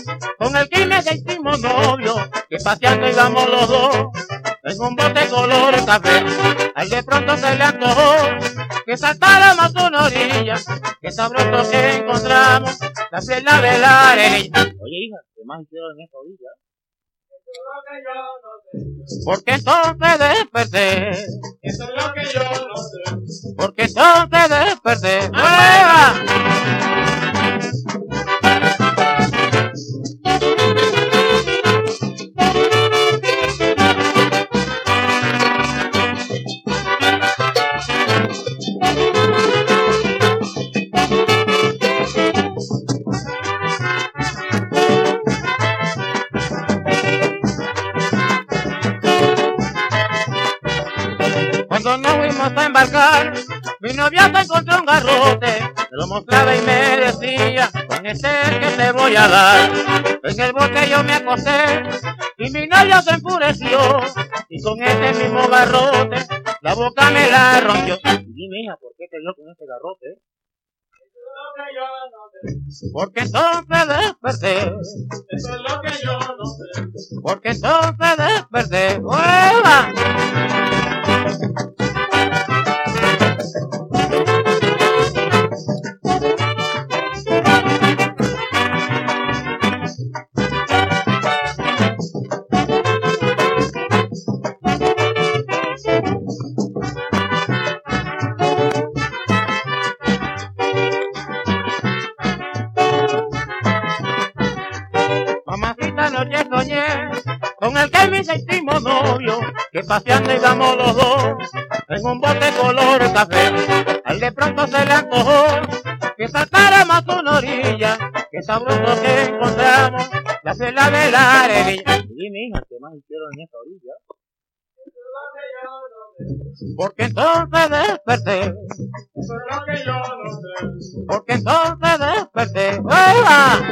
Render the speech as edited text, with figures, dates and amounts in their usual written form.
con el que me hicimos novio, que paseando íbamos los dos, en un bote color café. Al de pronto se le antojó que saltáramos a una orilla, que sabroso que encontramos la fiesta de la arena. Oye hija, ¿qué más hicieron en esta orilla? Porque entonces desperté. Eso es lo que yo no sé. Porque entonces desperté. ¡Nueva! Cuando nos fuimos a embarcar, mi novia se encontró un garrote, me lo mostraba y me decía, con este que te voy a dar. En el bote yo me acosté y mi novia se enfureció, y con este mismo garrote la boca me la rompió. Y dime hija, ¿por qué te dio con este garrote? Porque entonces desperté. Eso es lo que yo no sé. Porque entonces desperté. ¡Hueva! Mamacita, anoche soñé con el que me hicimos novio, que paseando íbamos los dos en un bote color café. Al de pronto se le antojó que saltáramos a una orilla, que sabroso que encontramos la fiesta de la arenilla. Y dime hija, ¿qué más hicieron en esta orilla? Porque entonces desperté. Eso es lo que yo no sé. Porque entonces desperté. ¡Hueva!